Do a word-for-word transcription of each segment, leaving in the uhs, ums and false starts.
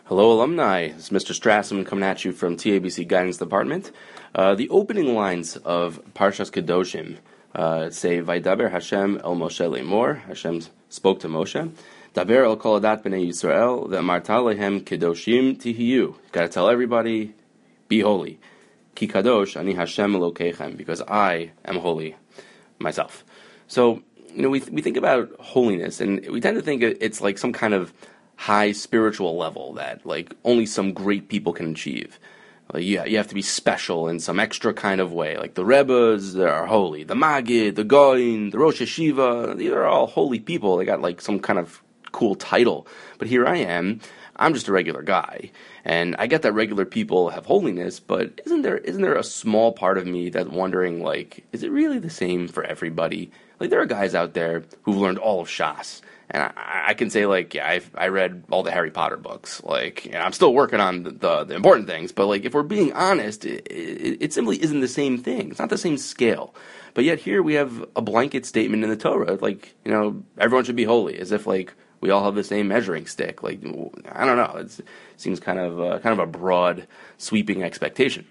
Hello, alumni. It's Mister Strassman coming at you from T A B C Guidance Department. Uh, the opening lines of Parshas Kedoshim uh, say, "Vaydaber Hashem el Moshe lemor." Hashem spoke to Moshe. "Daber el kol adat b'nei Yisrael ve'amarta lehem kedoshim tihiyu." Got to tell everybody, be holy. Ki kadosh ani Hashem Elokeichem, because I am holy myself. So, you know, we we think about holiness, and we tend to think it's like some kind of high spiritual level that like only some great people can achieve. Like, yeah, you have to be special in some extra kind of way. Like the Rebbes, they are holy. The Maggid, the Goin, the Rosh Hashiva, these are all holy people. They got like some kind of cool title. But here I am, I'm just a regular guy. And I get that regular people have holiness, but isn't there isn't there a small part of me that's wondering, like, is it really the same for everybody? Like, there are guys out there who've learned all of Shas. And I, I can say, like, yeah, I've, I read all the Harry Potter books. Like, you know, I'm still working on the, the, the important things. But, like, if we're being honest, it, it, it simply isn't the same thing. It's not the same scale. But yet here we have a blanket statement in the Torah. Like, you know, everyone should be holy. As if, like, we all have the same measuring stick. Like, I don't know. It's, it seems kind of, uh, kind of a broad, sweeping expectation.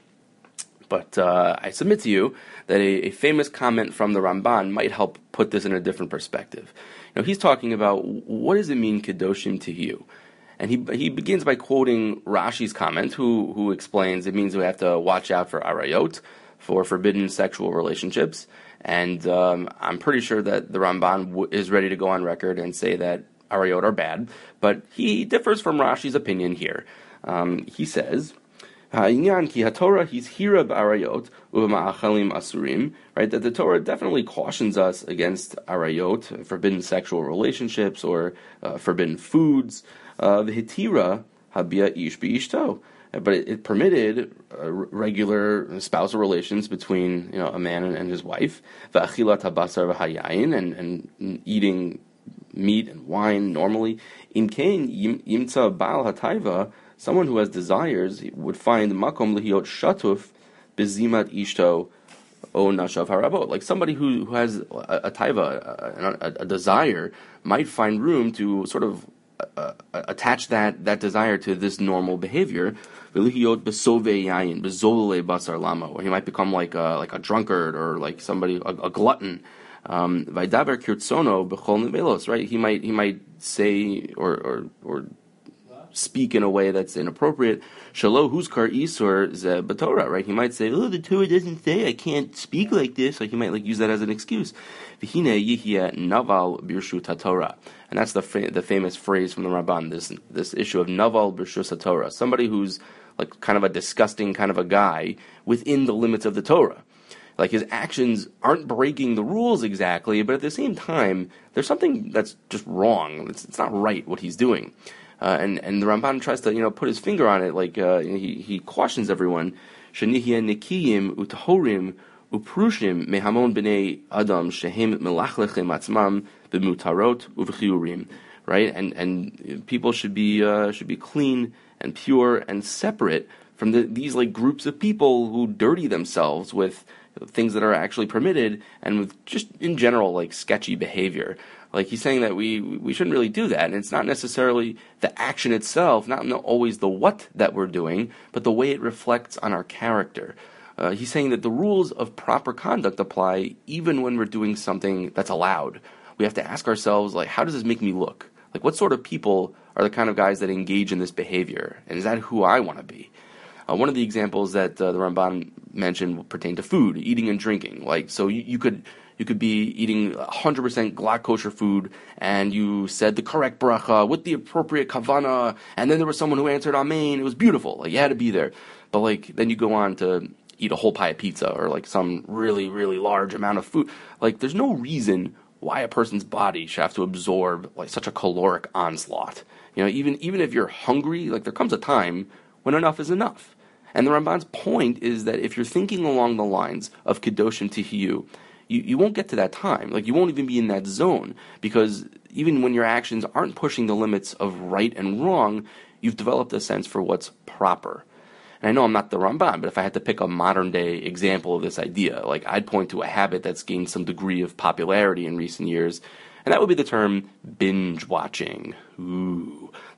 But uh, I submit to you that a, a famous comment from the Ramban might help put this in a different perspective. You know, he's talking about what does it mean kedoshim tihiyu, and he he begins by quoting Rashi's comment, who who explains it means we have to watch out for arayot, for forbidden sexual relationships, and um, I'm pretty sure that the Ramban w- is ready to go on record and say that arayot are bad, but he differs from Rashi's opinion here. Um, he says, Ha'inyan ki haTorah he's hira b'arayot u'ma'achalim asurim, right? That the Torah definitely cautions us against arayot, forbidden sexual relationships or uh, forbidden foods. The hitira habia ish b'ishto, but it, it permitted uh, regular spousal relations between, you know, a man and, and his wife. V'achilat habasar v'hayayin, and and eating meat and wine normally. In kain yimtza baal hatayva, someone who has desires would find makom lihiot shatuf bezimat ishto o nashav harabot. Like somebody who, who has a, a taiva, a, a, a desire, might find room to sort of uh, attach that, that desire to this normal behavior. Lihiot besove yayin bezolele basar lama, or he might become like a, like a drunkard or like somebody a, a glutton. Um, Vaydaber kirtsono bechol nevelos, right? He might he might say or or or speak in a way that's inappropriate. Shalo huskar isur ze b'Torah, right? He might say, "Oh, the Torah doesn't say I can't speak like this." Like he might like use that as an excuse. V'hine yihya naval birshut haTorah, and that's the fa- the famous phrase from the Ramban. This this issue of naval birshut haTorah, somebody who's like kind of a disgusting kind of a guy within the limits of the Torah. Like his actions aren't breaking the rules exactly, but at the same time, there's something that's just wrong. It's, it's not right what he's doing. Uh, and, and the Ramban tries to, you know, put his finger on it, like uh, he, he cautions everyone, Shenihya nikiyim utahorim uprushim mehamon b'nei adam shehem melachlechem atzmam b'mutarot uv'chiyurim, right? And and people should be uh, should be clean and pure and separate from the, these like groups of people who dirty themselves with things that are actually permitted and with just in general like sketchy behavior. Like he's saying that we we shouldn't really do that, and it's not necessarily the action itself, not always the what that we're doing, but the way it reflects on our character. Uh, he's saying that the rules of proper conduct apply even when we're doing something that's allowed. We have to ask ourselves, like, how does this make me look? Like, what sort of people are the kind of guys that engage in this behavior, and is that who I want to be? Uh, one of the examples that uh, the Ramban mentioned pertain to food, eating and drinking. Like, so you, you could you could be eating one hundred percent glak kosher food, and you said the correct bracha with the appropriate kavana, and then there was someone who answered amen. It was beautiful. Like, you had to be there. But like, then you go on to eat a whole pie of pizza or like some really, really large amount of food. Like, there's no reason why a person's body should have to absorb like such a caloric onslaught. You know, even even if you're hungry, like there comes a time when enough is enough. And the Ramban's point is that if you're thinking along the lines of Kedoshim Tihiyu, you, you won't get to that time. Like, you won't even be in that zone, because even when your actions aren't pushing the limits of right and wrong, you've developed a sense for what's proper. And I know I'm not the Ramban, but if I had to pick a modern-day example of this idea, like, I'd point to a habit that's gained some degree of popularity in recent years, and that would be the term binge watching. Ooh. Like,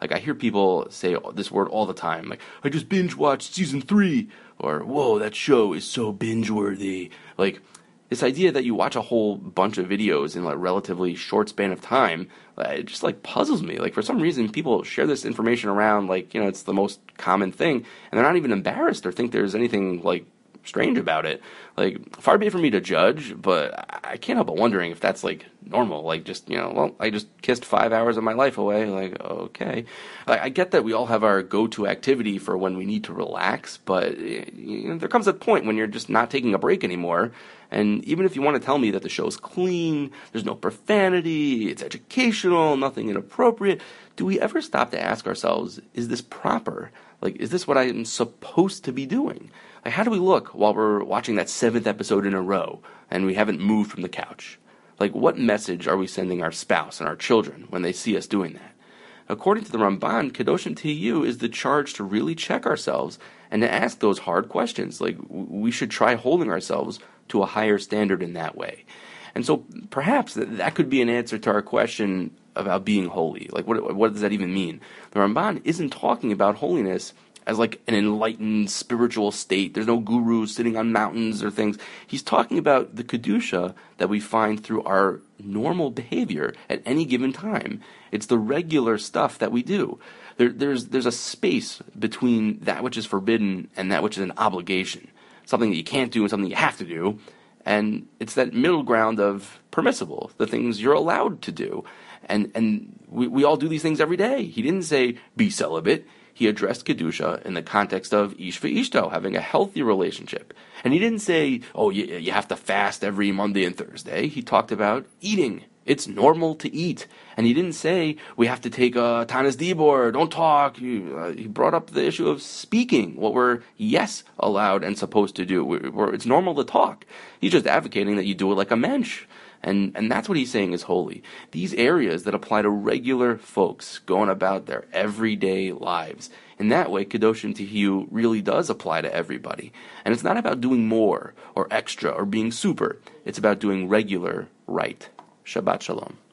Like, I hear people say this word all the time, like, I just binge-watched season three, or, whoa, that show is so binge-worthy. Like, this idea that you watch a whole bunch of videos in a relatively short span of time, it just, like, puzzles me. Like, for some reason, people share this information around like, you know, it's the most common thing, and they're not even embarrassed or think there's anything, like, strange about it. Like, far be it from me to judge, but I can't help but wondering if that's, like, normal. Like, just, you know, well, I just kissed five hours of my life away. Like, okay. Like, I get that we all have our go-to activity for when we need to relax, but you know, there comes a point when you're just not taking a break anymore. And even if you want to tell me that the show's clean, there's no profanity, it's educational, nothing inappropriate, do we ever stop to ask ourselves, is this proper? Like, is this what I'm supposed to be doing? Like, how do we look while we're watching that seventh episode in a row and we haven't moved from the couch? Like, what message are we sending our spouse and our children when they see us doing that? According to the Ramban, Kedoshim Tihiyu is the charge to really check ourselves and to ask those hard questions. Like, we should try holding ourselves to a higher standard in that way. And so perhaps that could be an answer to our question about being holy. Like, what, what does that even mean? The Ramban isn't talking about holiness as like an enlightened spiritual state. There's no gurus sitting on mountains or things. He's talking about the Kedusha that we find through our normal behavior at any given time. It's the regular stuff that we do. There, there's, there's a space between that which is forbidden and that which is an obligation. Something that you can't do and something you have to do. And it's that middle ground of permissible, the things you're allowed to do. And and we, we all do these things every day. He didn't say, be celibate. He addressed Kedusha in the context of ish ve'ishto, having a healthy relationship. And he didn't say, oh, you, you have to fast every Monday and Thursday. He talked about eating. It's normal to eat. And he didn't say, we have to take a Tanis Dibor, don't talk. He, uh, he brought up the issue of speaking, what we're, yes, allowed and supposed to do. We're, we're, it's normal to talk. He's just advocating that you do it like a mensch. And and that's what he's saying is holy. These areas that apply to regular folks going about their everyday lives. In that way, Kedoshim Tihiyu really does apply to everybody. And it's not about doing more or extra or being super. It's about doing regular right. Shabbat Shalom.